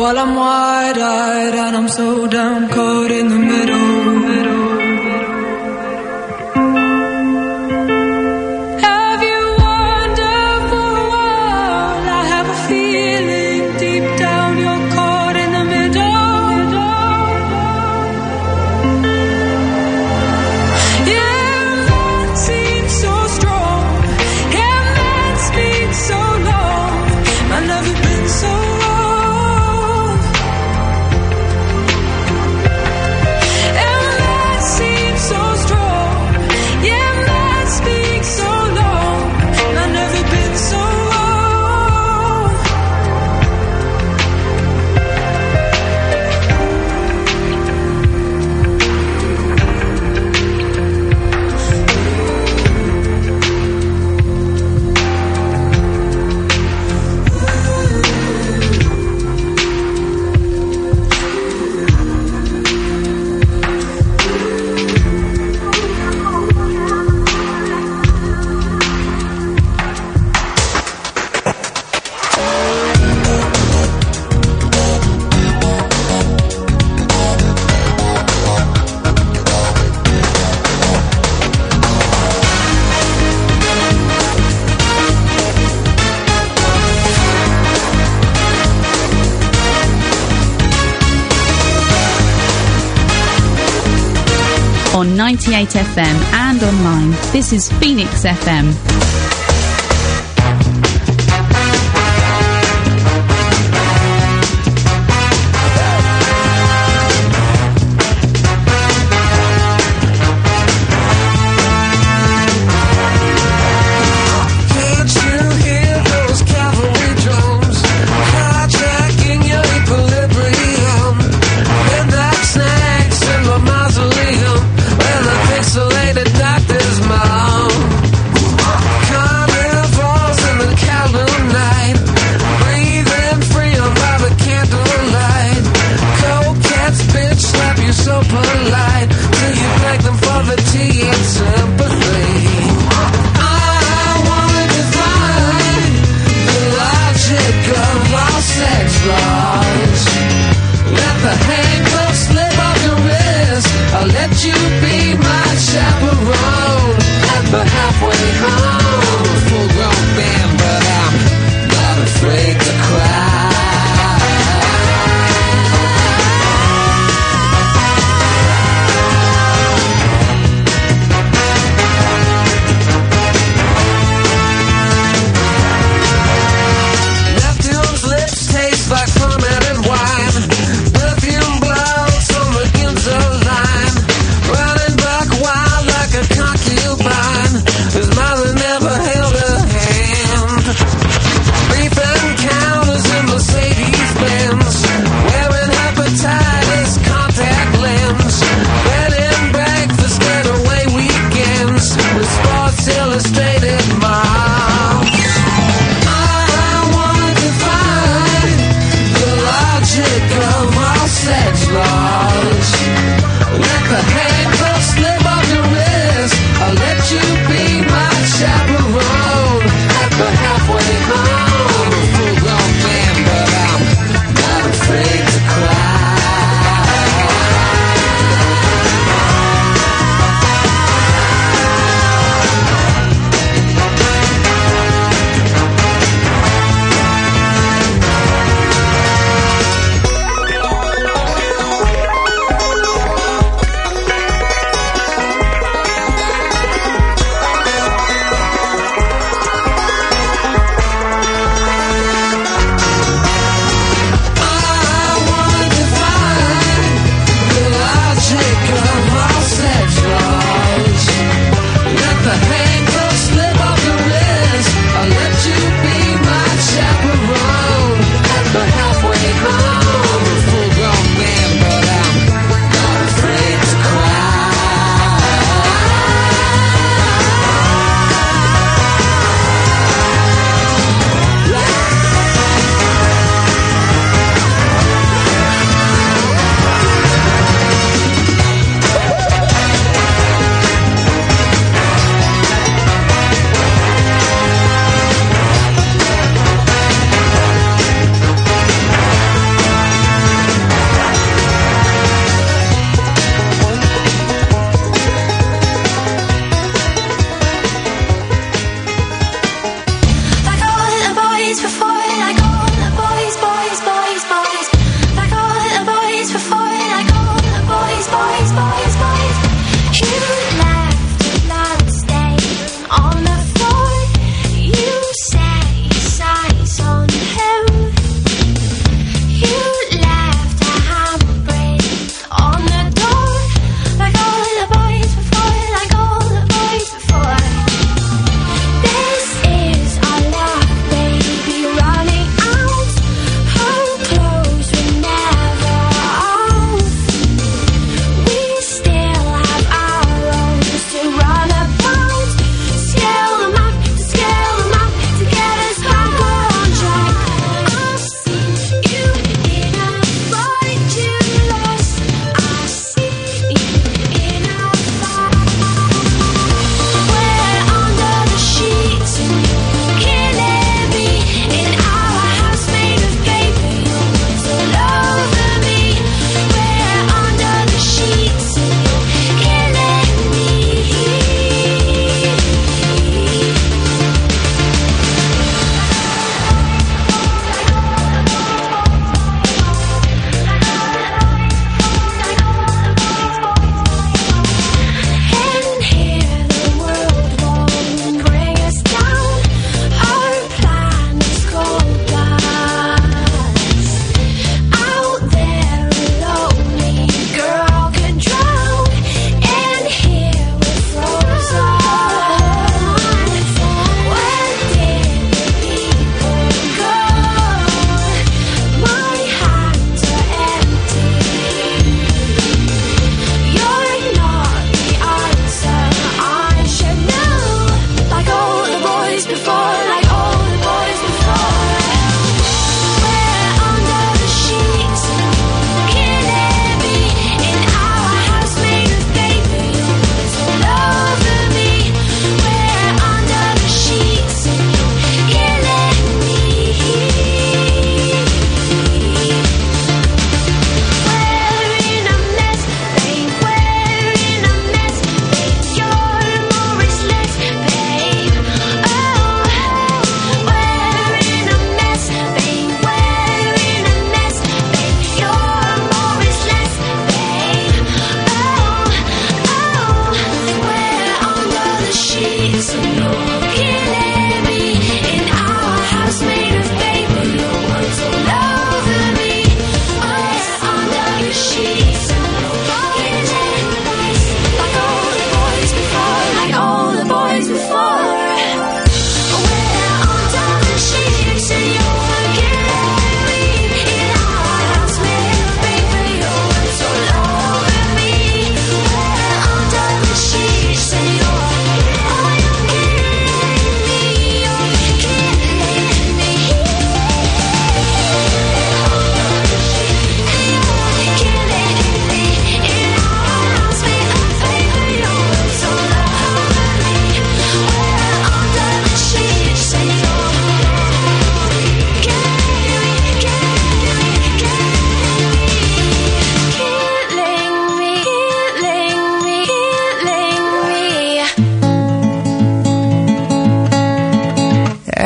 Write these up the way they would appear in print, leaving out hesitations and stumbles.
while I'm wide-eyed and I'm so damn caught in the middle. Have you wandered for a while? I have a feeling deep down you're caught in the middle. Yeah, man seems so strong. Yeah, man's been so long. I've never been so wrong. And man seems so strong. Yeah, man speaks so long. I've never been so wrong. On 98 FM and online, this is Phoenix FM. Can't you hear those cavalry drums hijacking your equilibrium? Midnight snacks in the mausoleum where the pixelated doctors moan.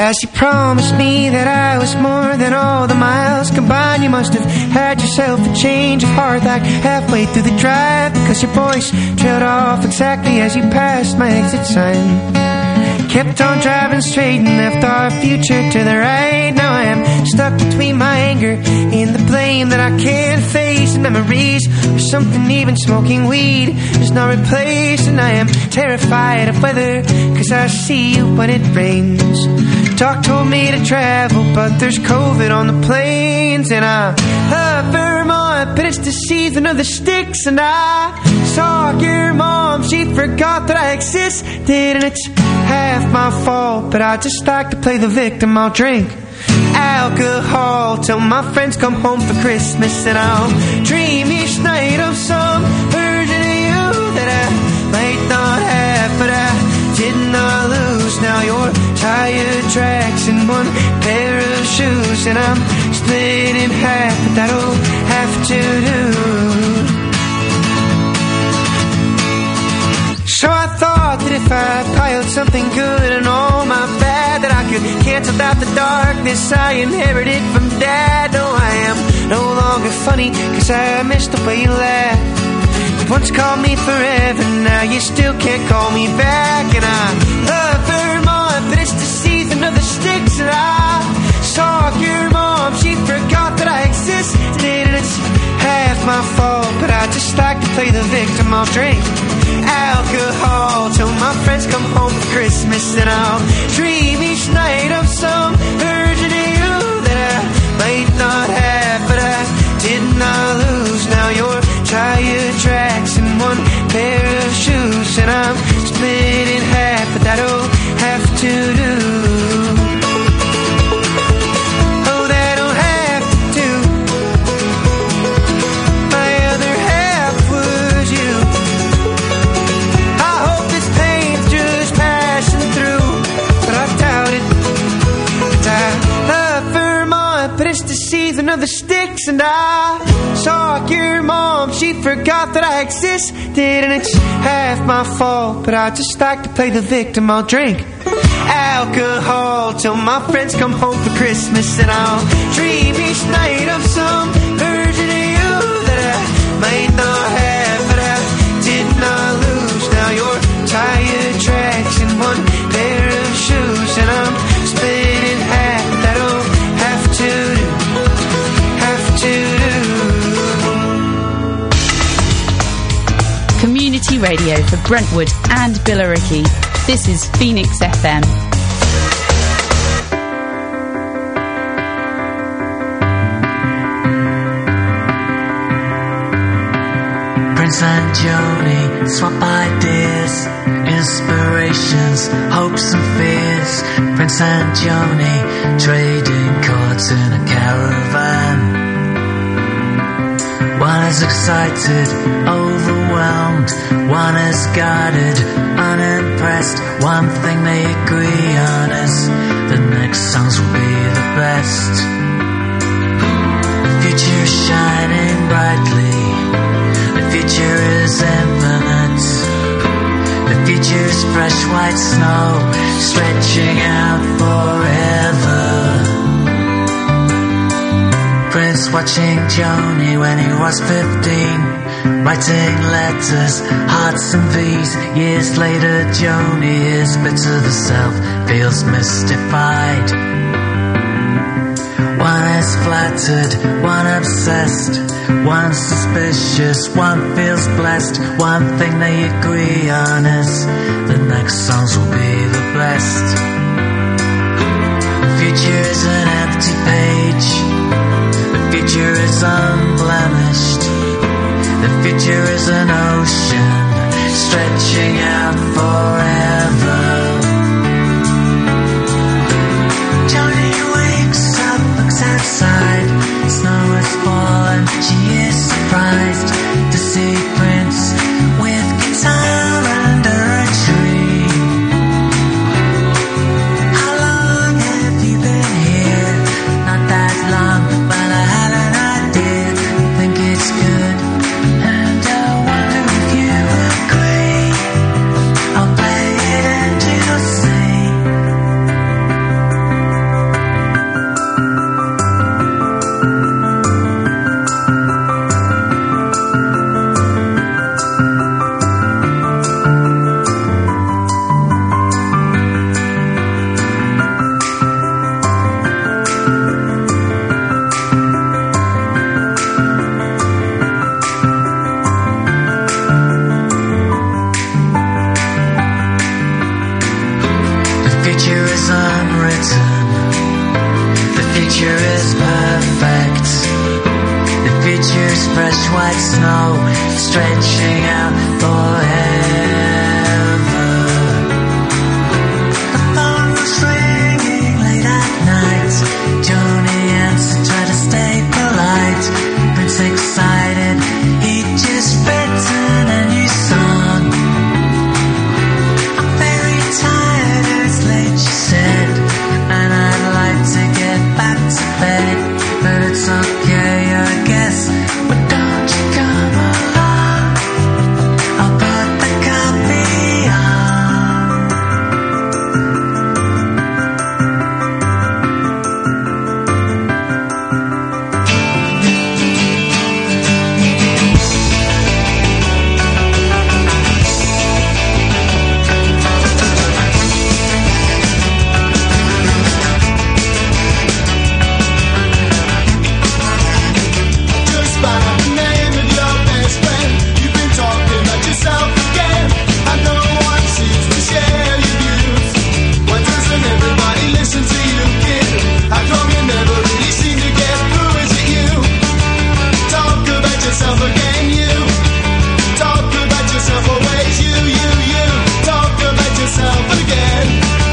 As you promised me that I was more than all the miles combined, you must have had yourself a change of heart like halfway through the drive, because your voice trailed off exactly as you passed my exit sign. Kept on driving straight and left our future to the right. Now I am stuck between my anger and the blame that I can't face, and memories or something even smoking weed is not replaced. And I am terrified of weather, cause I see you when it rains. Doc told me to travel, but there's COVID on the planes. And I love Vermont, but it's the season of the sticks. And I saw your mom, she forgot that I existed, and it's half my fault, but I just like to play the victim. I'll drink alcohol till my friends come home for Christmas, and I'll dream each night of some version of you that I might not have, but I did not lose. Now you're tire tracks and one pair of shoes, and I'm split in half, but that'll have to do. So I thought that if I piled something good and all my bad, that I could cancel out the darkness I inherited from Dad. No, I am no longer funny, cause I missed the way you laughed. You once called me forever, now you still can't call me back. And I love Vermont, but it's the season of the sticks. And I saw your mom, she forgot that I existed, and it's half my fault, but I just like to play the victim. I'll drink alcohol till my friends come home for Christmas, and I'll dream each night of some version of you that I might not have, but I did not lose. Now you're tire tracks and one pair of shoes, and I'm split in half, but that'll have to do. Of the sticks, and I saw your mom, she forgot that I existed, and it's half my fault, but I just like to play the victim. I'll drink alcohol till my friends come home for Christmas, and I'll dream each night of some version of you that I might not have, but I did not lose. Now you're tire tracks and one pair of shoes, and I'm split in half, but that'll have to do. Community radio for Brentwood and Billericay. This is Phoenix FM. Prince and Joni swap ideas, inspirations, hopes and fears. Prince and Joni trading cards in a caravan. One is excited, overwhelmed. One is guarded, unimpressed. One thing they agree on is the next songs will be the best. The future is shining brightly. The future is infinite. The future is fresh white snow, stretching out forever. Prince watching Joni when he was 15, writing letters, hearts and V's. Years later Joni is bitter the self, feels mystified. One is flattered, one obsessed, one suspicious, one feels blessed. One thing they agree on is the next songs will be the best. The future is an empty page. The future is unblemished. The future is an ocean stretching out forever. Joni wakes up, looks outside. Snow has fallen. She is surprised to see Prince with guitar under a tree. How long have you been here? Not that long, but I have an idea. Think it's good, and I wonder if you agree. I'll play it future is perfect. The future is fresh white snow, stretching out forever. The phone was ringing late at night. Johnny answered, tried to stay polite. Prince excited, he'd just written a new song. I'm very tired, it's late, she said, and I'd like to get back to bed, but it's okay, I guess. But don't you come along, I'll put the coffee on. Just find out the name of your best friend. You've been talking about yourself again, and no one seems to share your views. Why doesn't everybody listen to you, kid? How come you never really seem to get through? Is it you? Talk about yourself again, you. Talk about yourself always, you. Talk about yourself again.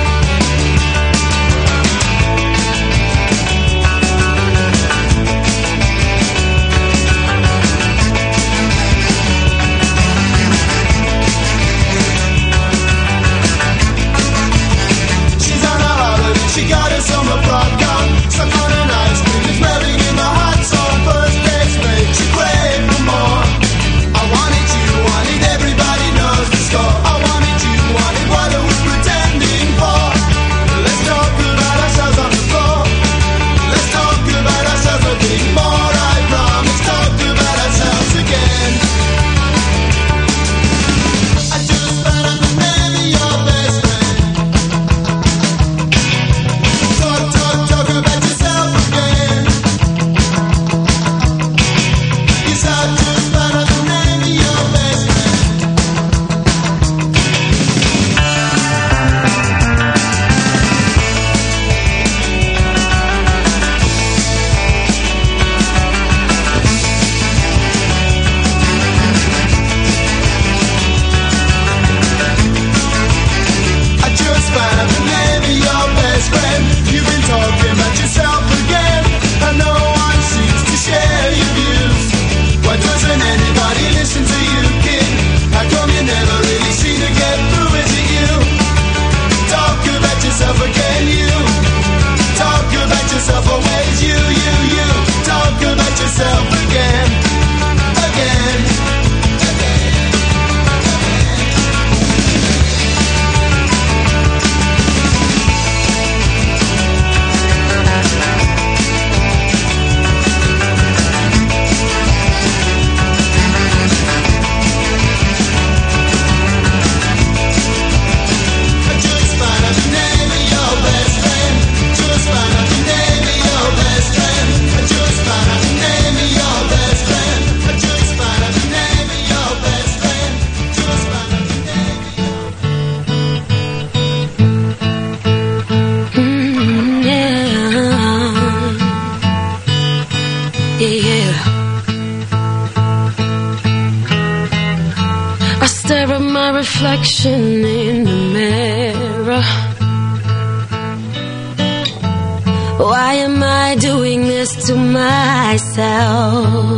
She's on a holiday, she got a summer popcorn, stuck on an ice cream, it's melting in the hot sun. First base makes you crave for more. I wanted you, wanted everybody knows the score. I wanted you, wanted what I was pretending for. Let's talk about ourselves on the floor. Let's talk about ourselves a bit more. I promise, talk about ourselves again. I just found out the name of your best friend. Talk about yourself again. Yes, I just found out the name of your best friend. I just found out the name of your best friend. You've been talking about yourself again, and no one seems to share your views. Why doesn't anybody listen to you, kid? How come you never really seem to get through? Is it you? Talk about yourself again, you. Talk about yourself always, you. Talk about yourself again. I just found out the name of your best friend. Just found out the name of your best friend. I just found out the name of your best friend. I just found out the name of your best friend. Just found out the name of your Yeah. I stare at my reflection in the mirror. Why am I doing this to myself?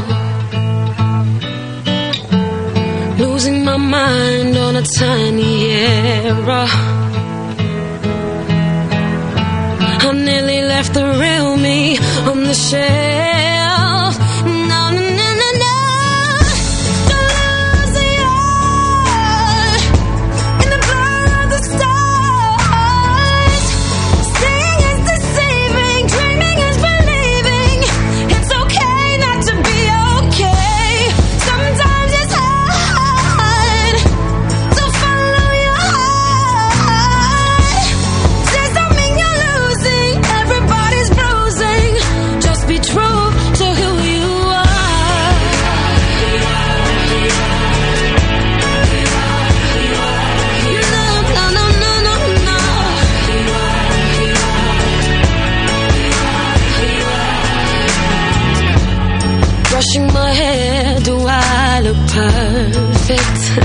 Losing my mind on a tiny error. I nearly left the real me on the shelf. No. Don't lose the eye in the blur of the stars. Seeing is deceiving, dreaming is believing. It's okay not to be okay. Sometimes it's hard to follow your heart. Says don't mean you're losing. Everybody's bruising. Just be true. perfect.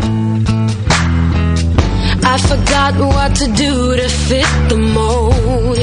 I forgot what to do to fit the mold.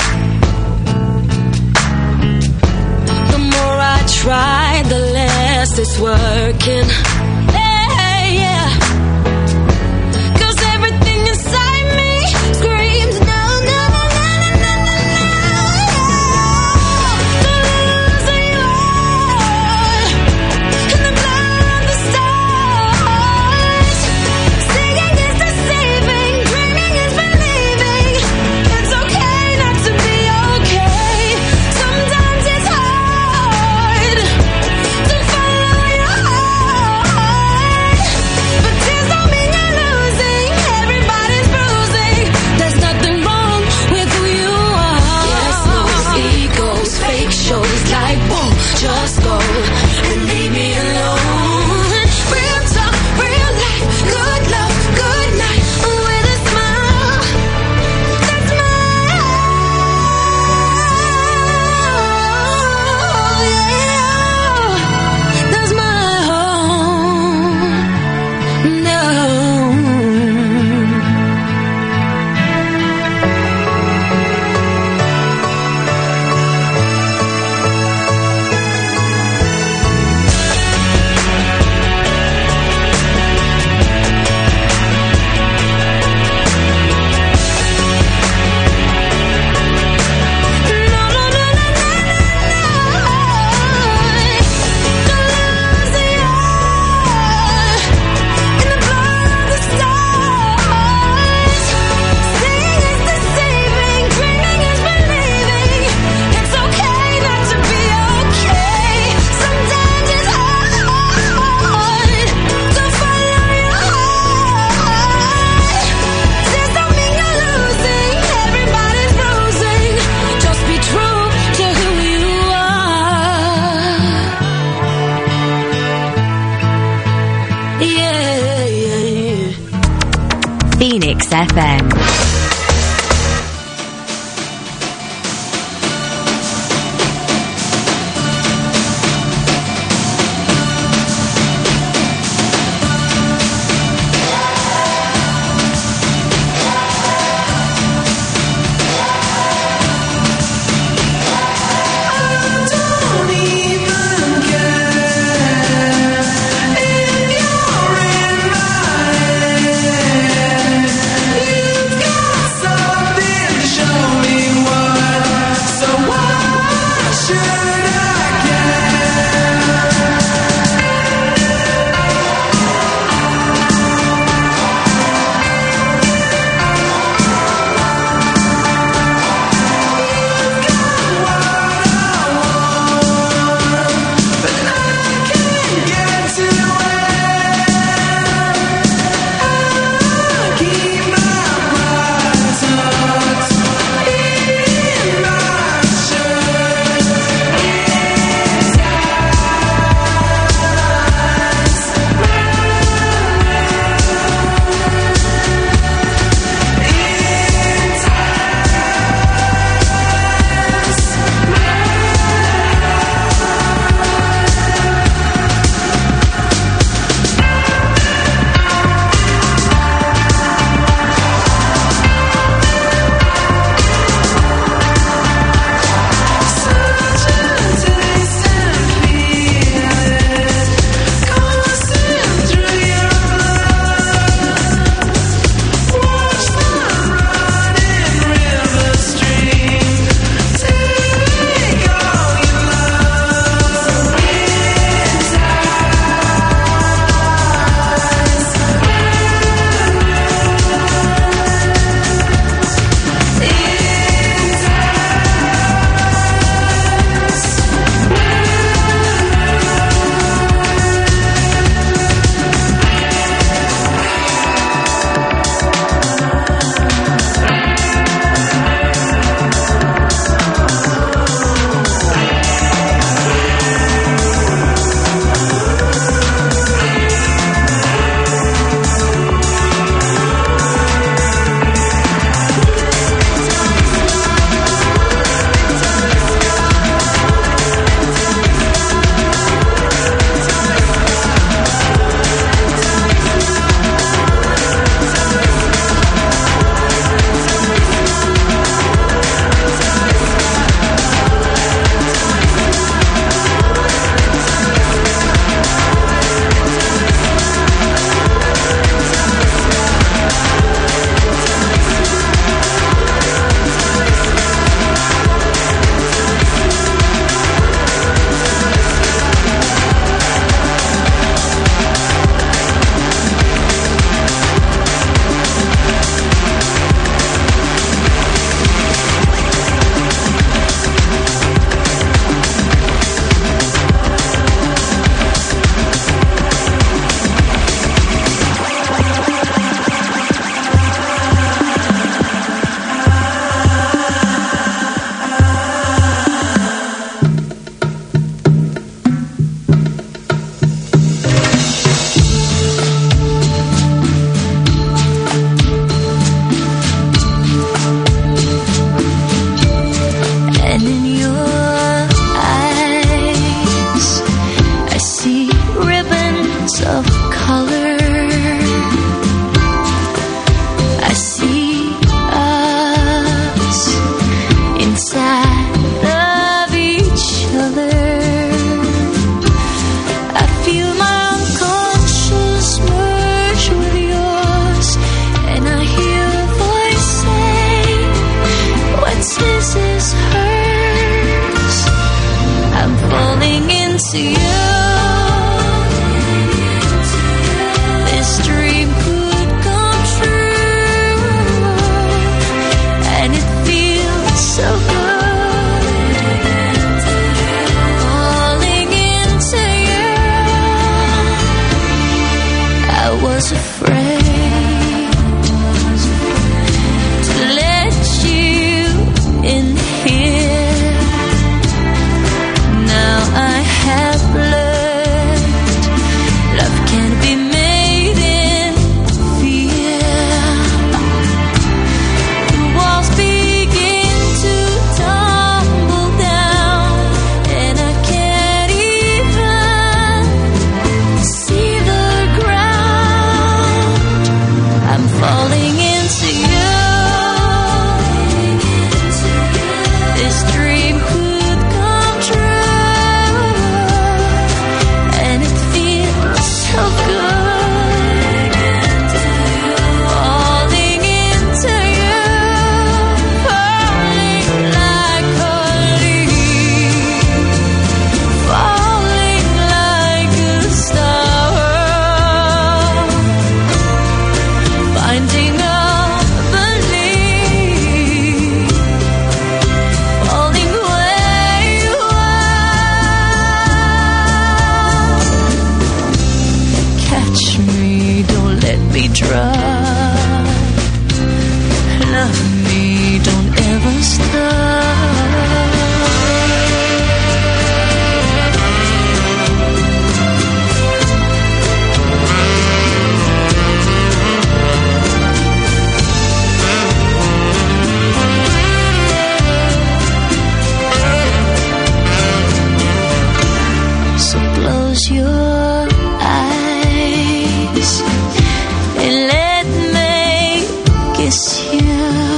The more I try, the less it's working. Yeah, yeah. 'Cause everything inside me screams no, no, no, no, no, no, no, no. The losing you are in the blur of the stars. Singing is deceiving, dreaming is believing. It's okay not to be okay. Sometimes it's hard to follow your heart. But tears don't mean you're losing. Everybody's bruising. There's nothing wrong with who you are. Yes, those egos, fake shows like whoa, just go and leave me alone. Real talk, real life, good love, good night with a smile. That's my yeah. That's my home. No. Phoenix FM. Don't even care if you're in my head. You was afraid to let you in here. Now I have learned love can be made in fear. The walls begin to tumble down, and I can't even see the ground. I'm falling into you. This dream could come true, and it feels so good. Falling into you, falling like a leaf, falling like a star, finding a belief, falling where you are. Catch me, don't let me drown. Love me, don't ever stop. So close your eyes and let me kiss you.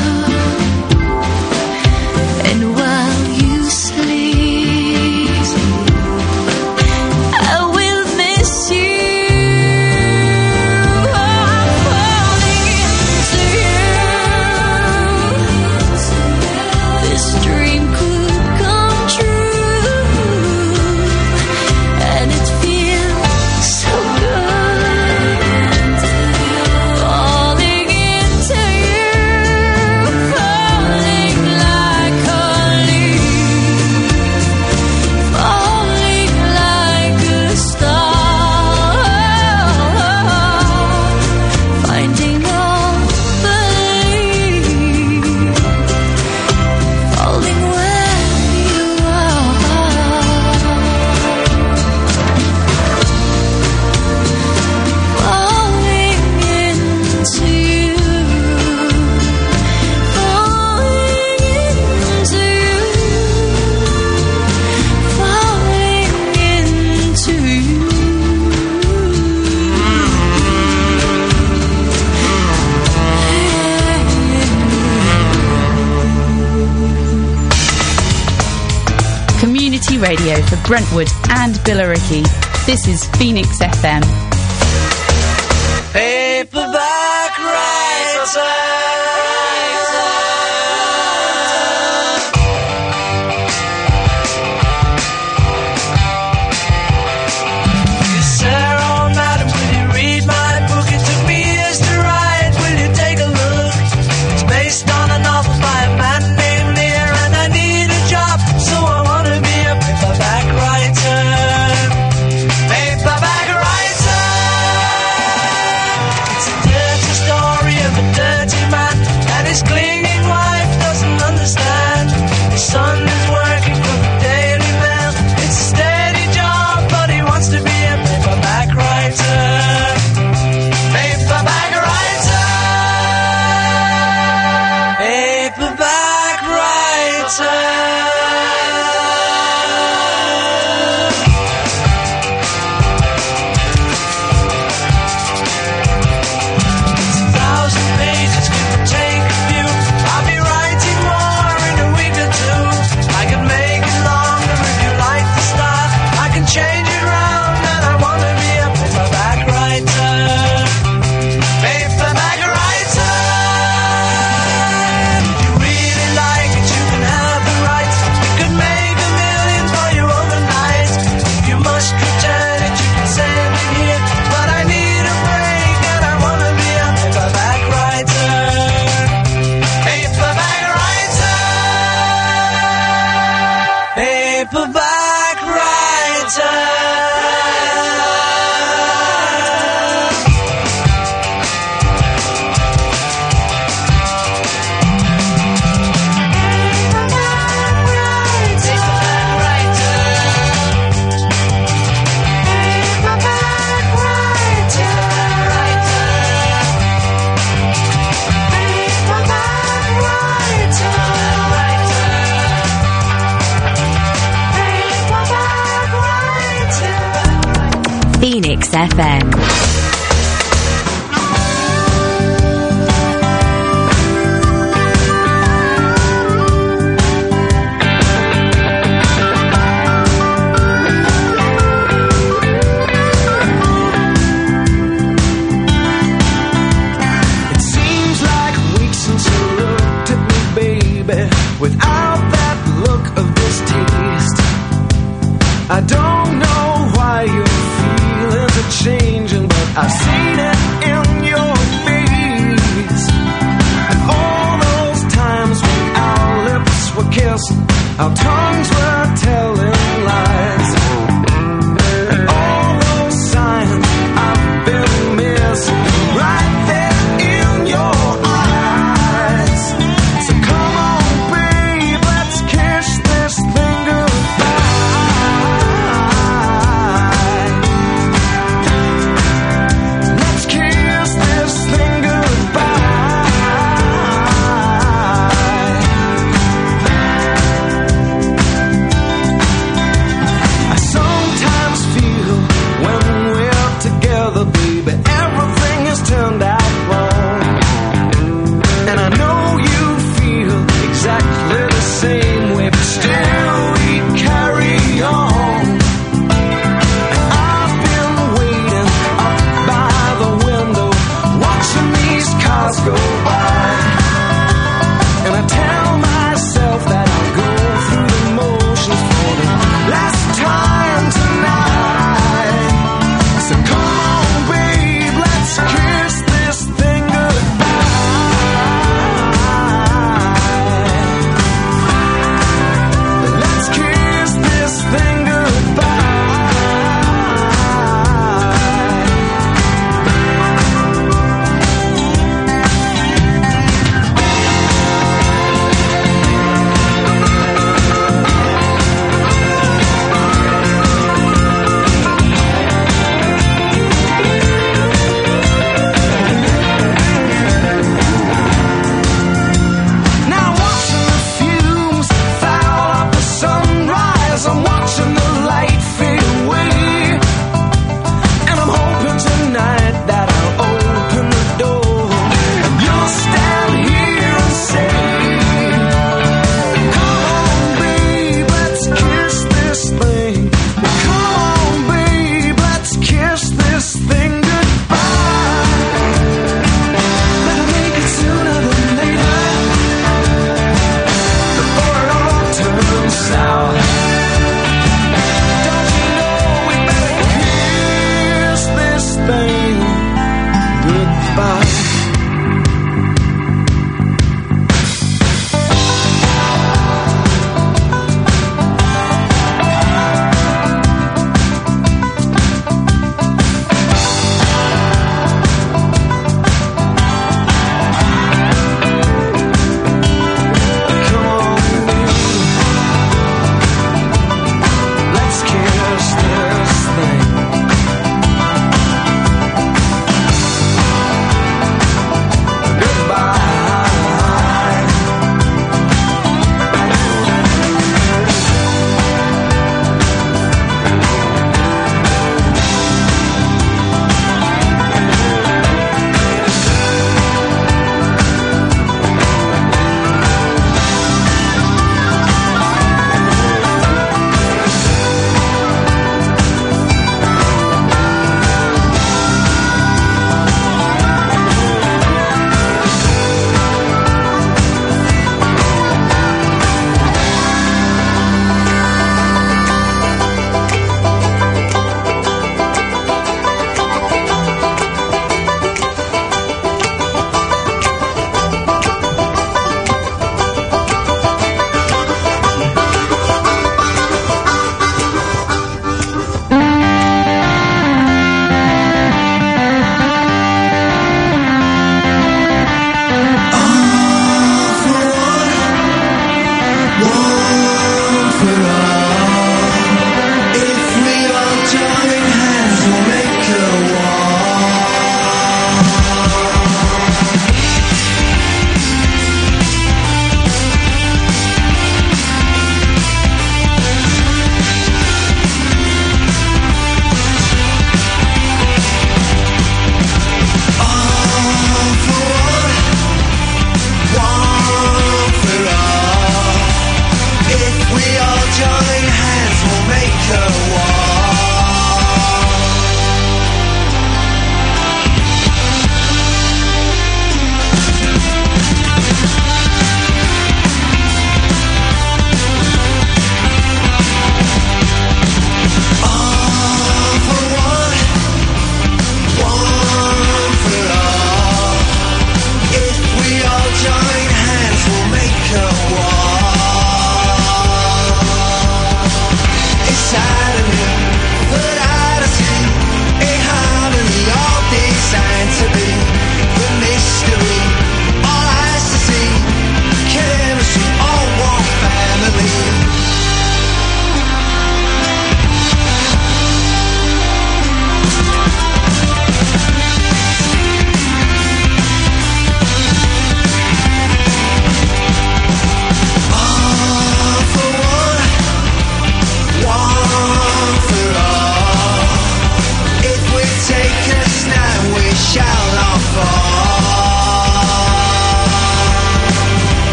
And while you sleep, I will miss you. I'm falling into you. This dream could come true, and it feels so good. Falling into you, falling like a leaf, falling like a star, finding a belief, falling where you are. Falling into you, falling into you, falling into you. Community radio for Brentwood and Billericay. This is Phoenix FM. Paperback writer. Sarah, madam, will you read my book? It took me years to write. Will you take a look? It's based on a novel by a man named Lear, and I need a job, so I want to be a paperback writer. Paperback writer. It's a dirty story of a dirty man, and his clinging wife doesn't understand. His son is working for the Daily Mail. It's a steady job, but he wants to be a paperback writer. Paperback writer. Paperback writer. Thousand pages could take a few. I'll be writing more in a week or two. I can make it longer if you like the start. I can change it round, and I want to be a paperback writer. Paperback writer. If you really like it, you can have the rights. You could make $1 million for you overnight. If you must return it, you can send it here. But I need a break, and I want to be a paperback writer. Paperback writer. Paperback writer. Phoenix FM. Without that look of distaste, I don't know why your feelings are changing, but I've seen it in your face. And all those times when our lips were kissed, our tongues were telling lies. And all those signs I've been missing, right there in your eyes. So come on, babe, let's kiss this thing goodbye. Let's kiss this thing goodbye.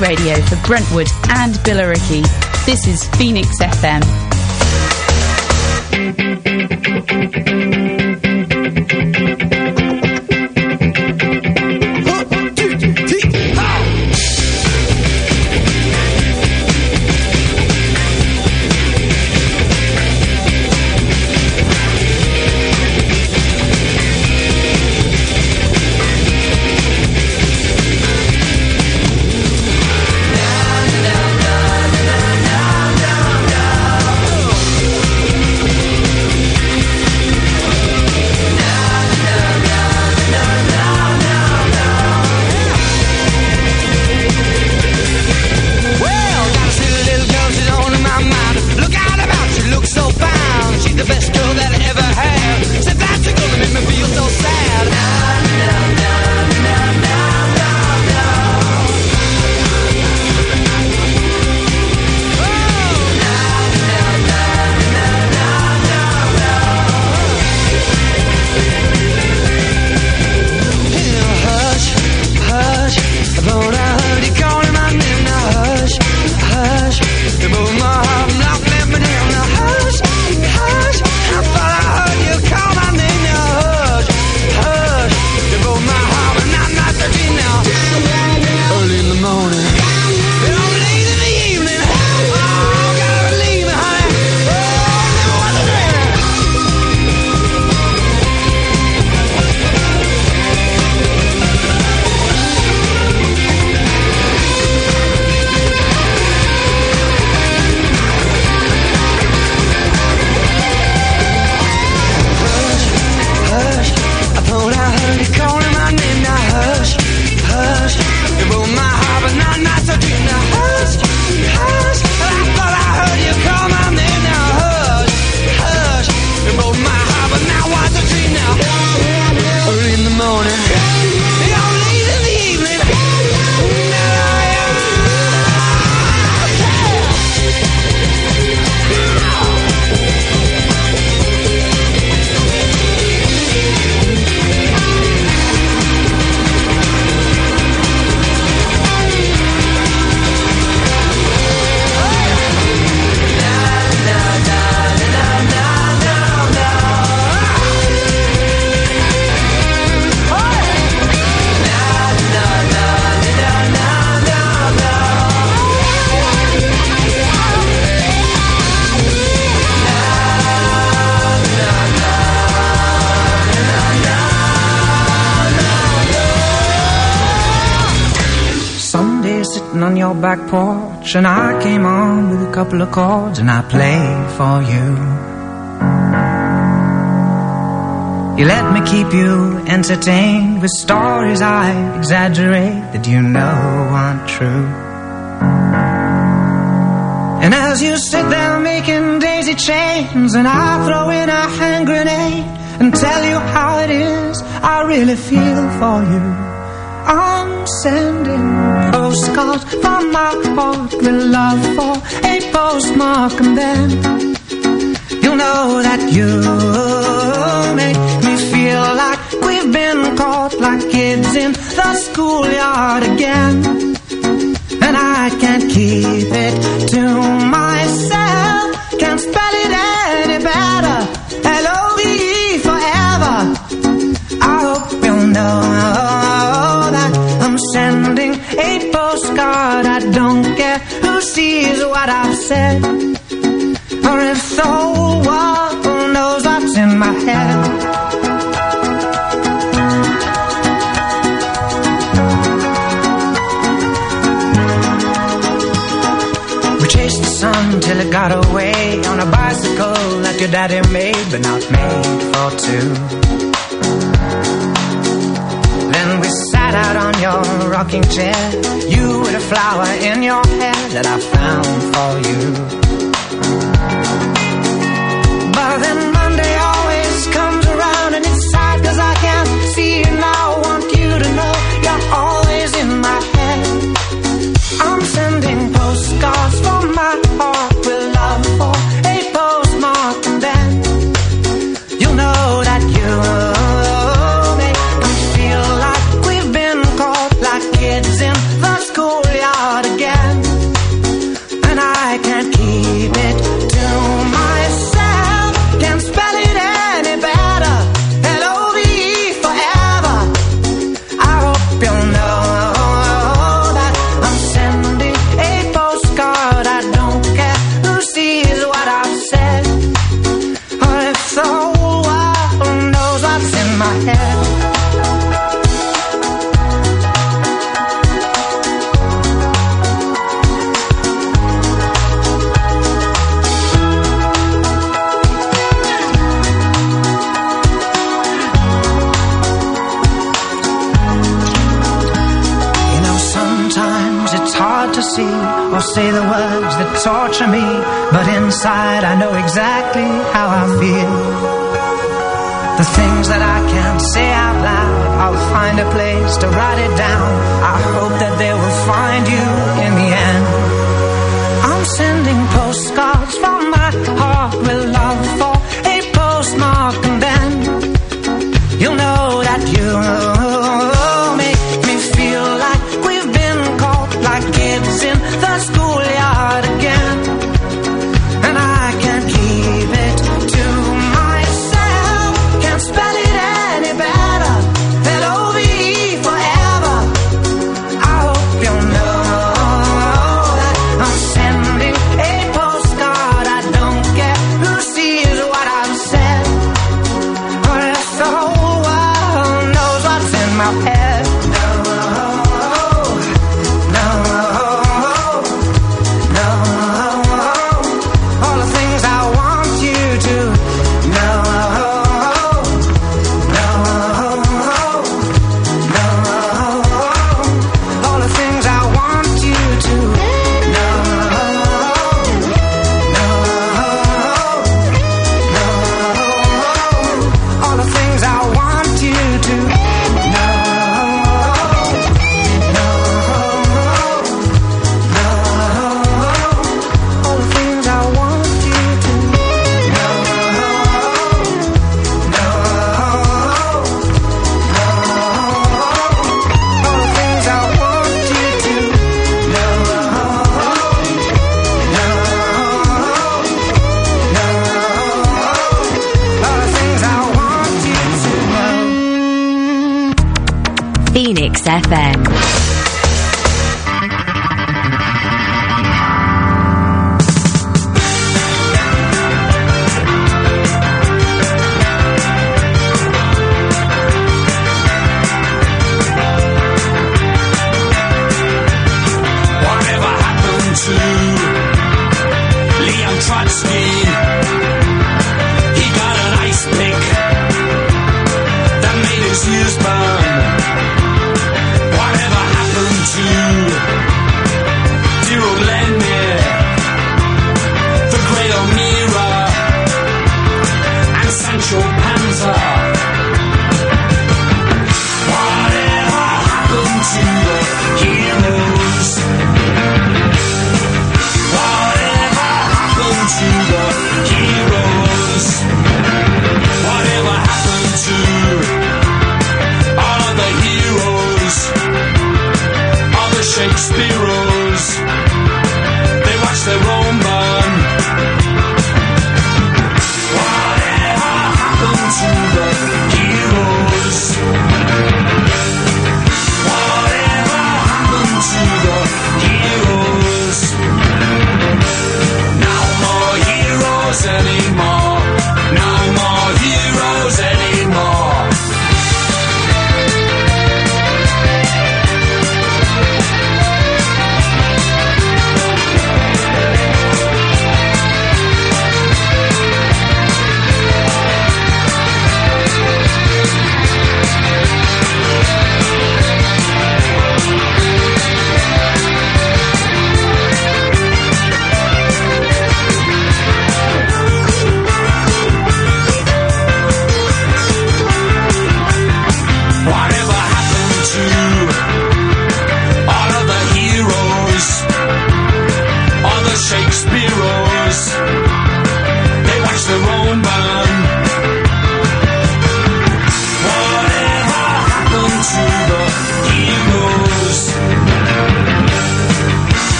radio for Brentwood and Billericay. This is Phoenix FM. On your back porch, and I came on with a couple of chords, and I played for you. You let me keep you entertained with stories I exaggerate that you know aren't true. And as you sit there making daisy chains, and I throw in a hand grenade and tell you how it is I really feel for you. I'm sending postcards from my heart with love for a postmark, and then you'll know that you make me feel like we've been caught like kids in the schoolyard again. And I can't keep it to myself, can't spell it any better, L-O-V-E forever. I hope you'll know I'm sending a postcard. I don't care who sees what I've said, or if the whole world knows what's in my head. We chased the sun till it got away on a bicycle that your daddy made, but not made for two. Then we sat out on your rocking chair, you with a flower in your hair that I found for you. But then Monday always comes around, and it's sad cause I can't see you now. I want you to know you're always in my head. I'm sending postcards from my heart with love for a postmark, and then you'll know that you make me feel like we've been caught like kids in the schoolyard again. say the words that torture me, but inside I know exactly how I feel. The things that I can't say out loud, I'll find a place to write it down. I hope that they will find you in the end. I'm sending postcards from my heart with love for a postmark, and then you'll know that you make me feel like we've been caught like kids in the schoolyard again. And I can't keep it to myself, can't spell it any better than O-V-E forever. I hope you know that I'm sending a postcard. I don't care who sees what I've said, or if the whole world knows what's in my head. No, no, no. All the things I want you to know. No, no. All the things I want you to know. No, no. All the things I want you to know. No, no. All the things I want you to know. No, all the things I want you to know. All the things I want you to know. Phoenix FM. Whatever happened to Leon Trotsky? He got an ice pick that made his ears burn. Whatever happened to dear old Lenny, the great O'Meara, and Sancho Panza? Whatever happened to the heroes? Whatever happened to the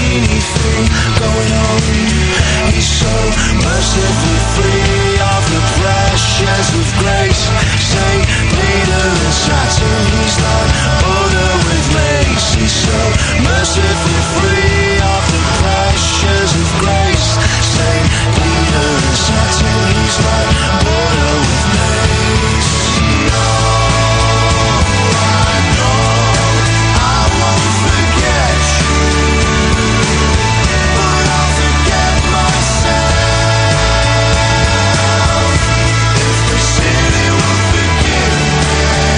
anything going on. He's so mercifully free of the pressures of grace. Say Peter and Saturn, he's like butter with lace. He's so mercifully free of the pressures of grace. Say Peter and Saturn, he's like butter with lace. No, I know I won't forget you, but I'll forget myself. If the city will forgive me,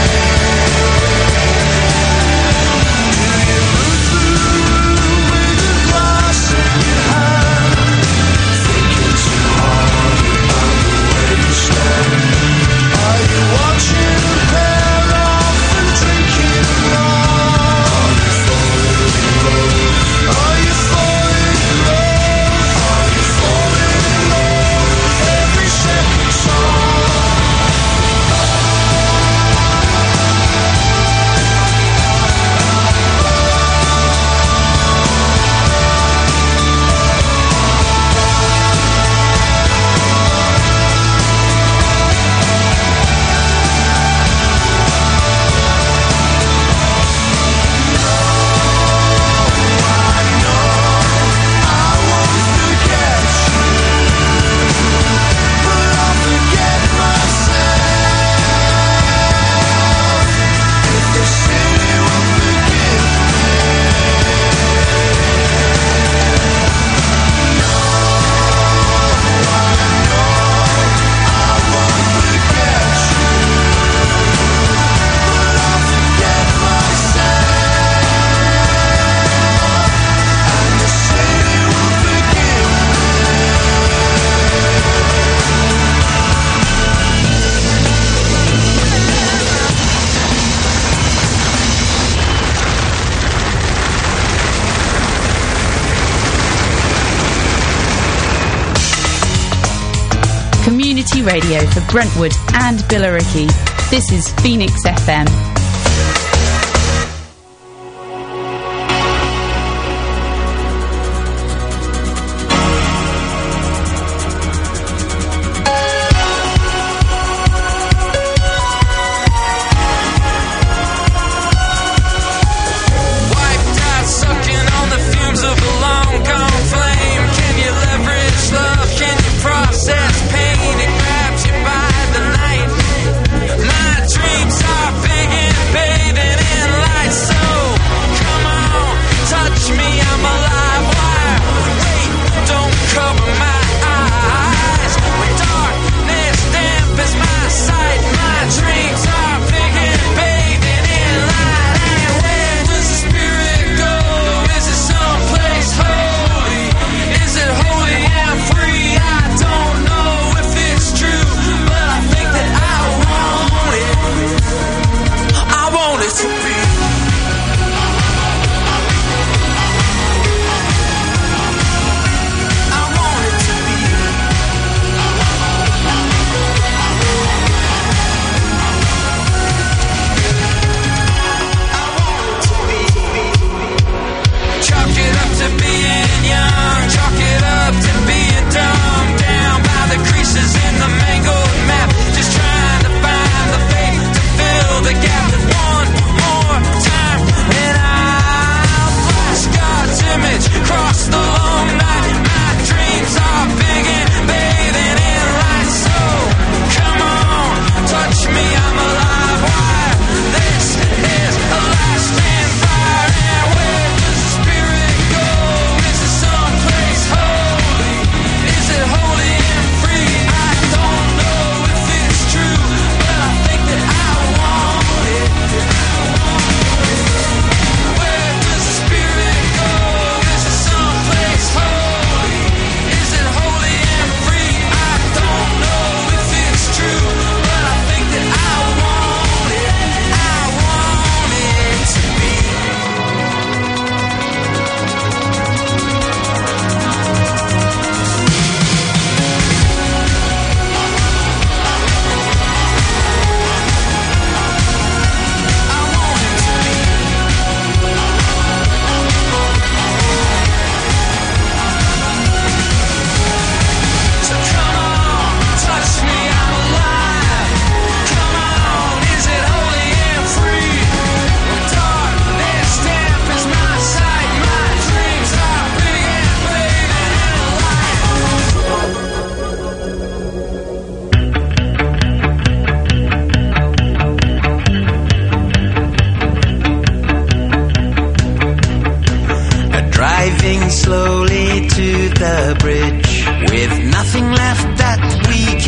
do you move through with a glass in your hand, thinking too hard about the way you stand? Are you watching a pair off and drinking along? Are you falling in love? Are you falling in love with every second song? Community radio for Brentwood and Billericay. This is Phoenix FM. Wiped out, sucking on the fumes of a long gone flame. Can you leverage love? Can you process pain? It grabs you by the night. My dreams are big and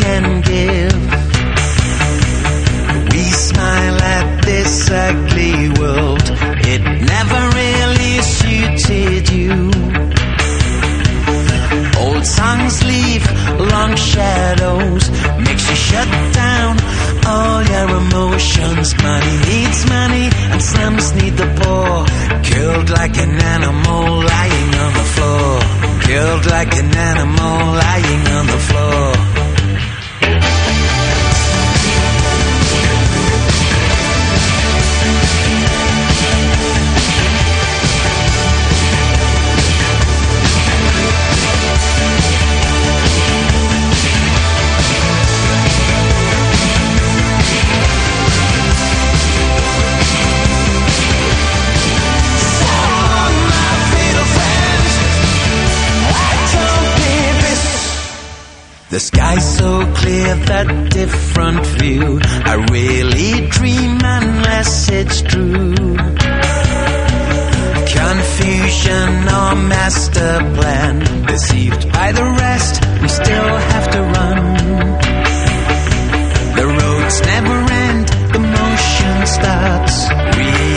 can give. We smile at this ugly world. It never really suited you. Old songs leave long shadows, makes you shut down all your emotions. Money needs money, and slums need the poor. Killed like an animal lying on the floor. Killed like an animal lying on the floor. The sky's so clear, that different view. I really dream unless it's true. Confusion or master plan. Deceived by the rest, we still have to run. The roads never end, the motion starts.